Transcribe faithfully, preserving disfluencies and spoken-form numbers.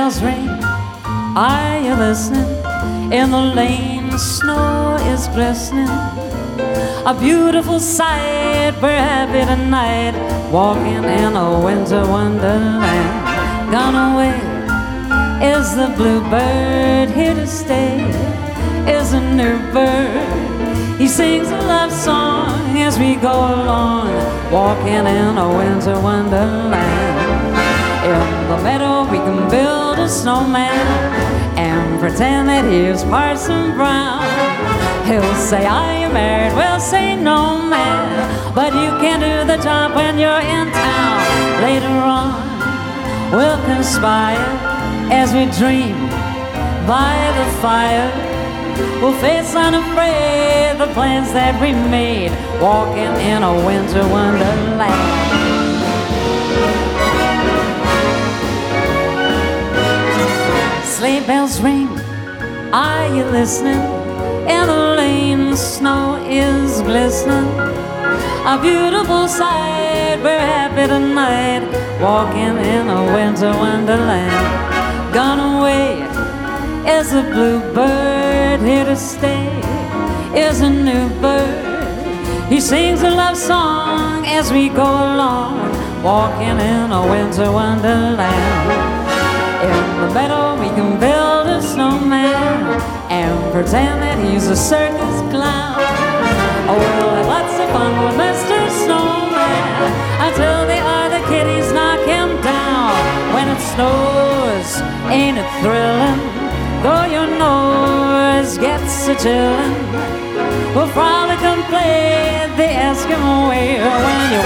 bells ring, are you listening? In the lane the snow is glistening. A beautiful sight, we're happy tonight, walking in a winter wonderland. Gone away is the bluebird, here to stay is a new bird. He sings a love song as we go along, walking in a winter wonderland. In the meadow we can build a snowman and pretend that he's Parson Brown. He'll say, are you married? We'll say, no, man. But you can do the job when you're in town. Later on, we'll conspire as we dream by the fire. We'll face unafraid the plans that we made, walking in a winter wonderland. Sleigh bells ring, are you listening? In the lane the snow is glistening. A beautiful sight, we're happy tonight, walking in a winter wonderland. Gone away is a bluebird, here to stay is a new bird. He sings a love song as we go along, walking in a winter wonderland. In the meadow we can build a snowman and pretend that he's a circus clown. Oh, we'll have lots of fun with Mister Snowman until the other kitties knock him down. When it snows, ain't it thrilling? Though your nose gets a chillin', we'll frolic and play the Eskimo way when you